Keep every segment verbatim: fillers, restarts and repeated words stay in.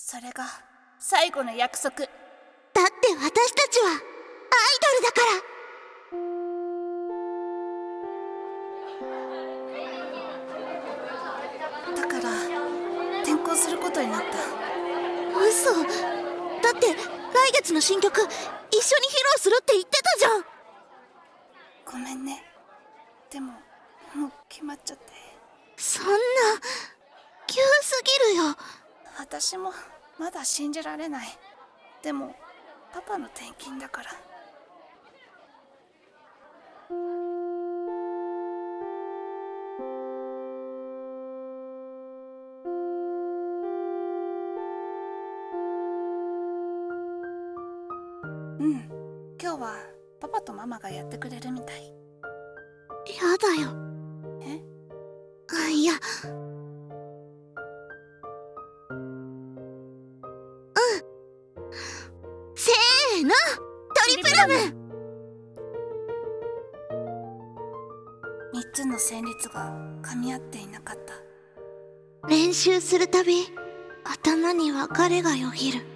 それが最後の約束。だって私たちはアイドルだから。 だから転校することになった。 嘘。だって来月の新曲一緒に披露するって言ってたじゃん。 ごめんね。でももう決まっちゃって。 そんな急すぎるよ。 私もまだ信じられない。でもパパの転勤だから。うん、今日はパパとママがやってくれるみたい。 やだよ。 え？ あ、いや、うん。せーの、トリプラム。 みっつの旋律が噛み合っていなかった。 練習するたび頭に別れがよぎる。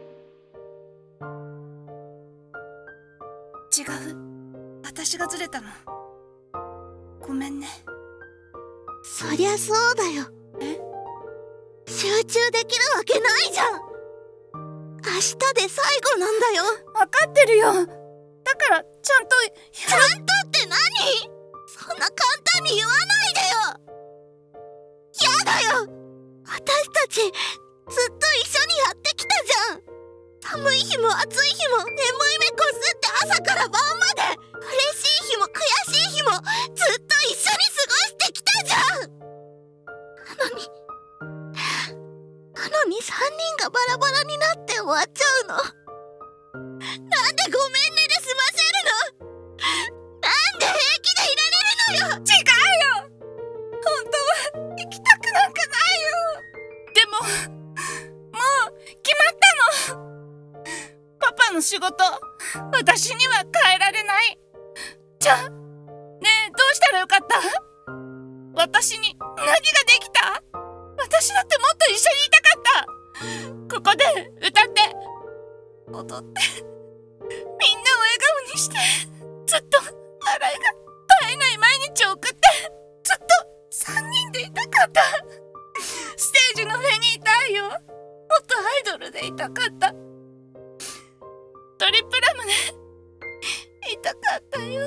違う、私がずれたの。ごめんね。 そりゃそうだよ。 え？ 集中できるわけないじゃん。明日で最後なんだよ。 分かってるよ。だからちゃんと。 ちゃんとって何？そんな簡単に言わないでよ。やだよ。私たちずっと一緒にやってきたじゃん。寒い日も暑い日も眠い目こすって朝から晩まで、嬉しい日も悔しい日もずっと一緒に過ごしてきたじゃん。なのになのにさんにんがバラバラになって終わっちゃうの。なんでごめんねで済ませるの？なんで平気でいられるのよ。 違うよ。本当は行きたくなんかないよ。でももう決まったの。パパの仕事、私には変えられない。じゃあねえ、どうしたらよかった？私に何ができた？私だってもっと一緒にいたかった。ここで歌って踊ってみんなを笑顔にして、ずっと笑いが絶えない毎日を送って、ずっとさんにんでいたかった。ステージの上にいたいよ。もっとアイドルでいたかった。トリプラムでいたかったよ。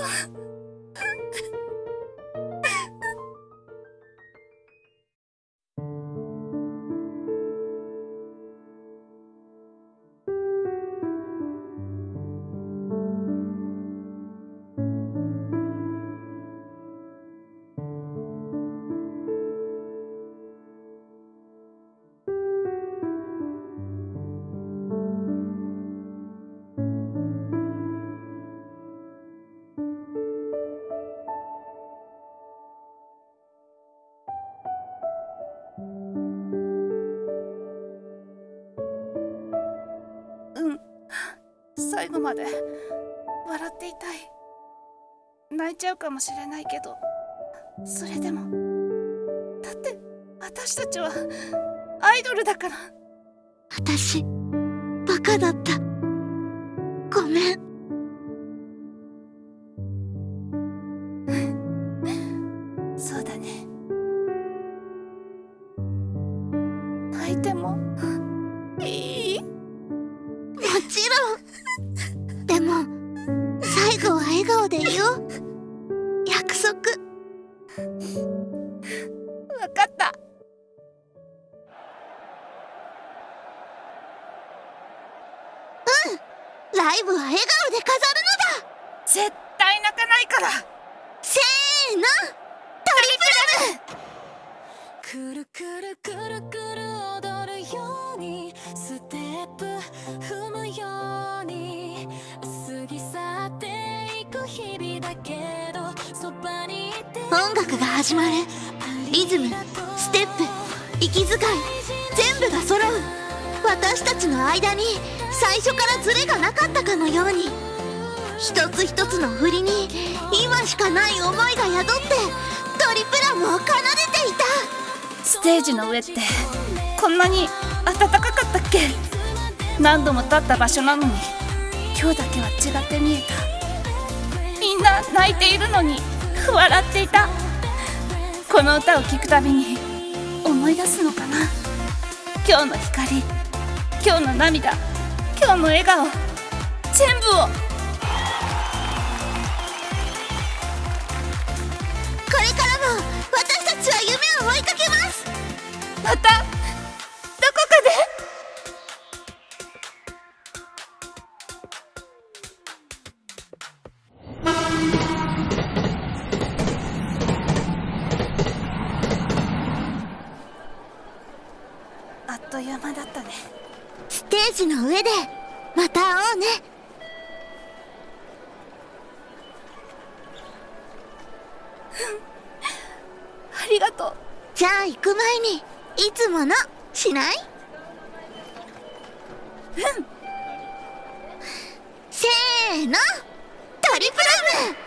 うん、最後まで笑っていたい。泣いちゃうかもしれないけど、それでもだって私たちはアイドルだから。 私バカだった。ごめん。 そうだね。泣いてもいい？ もちろん。でも最後は笑顔でいよう。約束。 わかった。 うん、ライブは笑顔で飾るのだ。 絶対泣かないから。 せーの、トリプラム。 くるくるくるくる踊るように、ステップ踏むように、過ぎ去っていく日々だけど、そばにいて。 音楽が始まる。リズム、ステップ、息遣い、全部が揃う。私たちの間に最初からズレがなかったかのように、一つ一つの振りに今しかない思いが宿ってトリプラムを奏でていた。 ステージの上ってこんなに暖かかったったっけ。何度も立った場所なのに今日だけは違って見えた。みんな泣いているのに笑っていた。この歌を聴くたびに思い出すのかな。今日の光、今日の涙、今日の笑顔、全部を。 これからも私たちは夢を追いかけます。 またどこかで。あっという間だったね。 ステージの上でまた会おうね。 ありがとう。 じゃあ行く前にいつものしない？ うん。 せーの、トリプルム。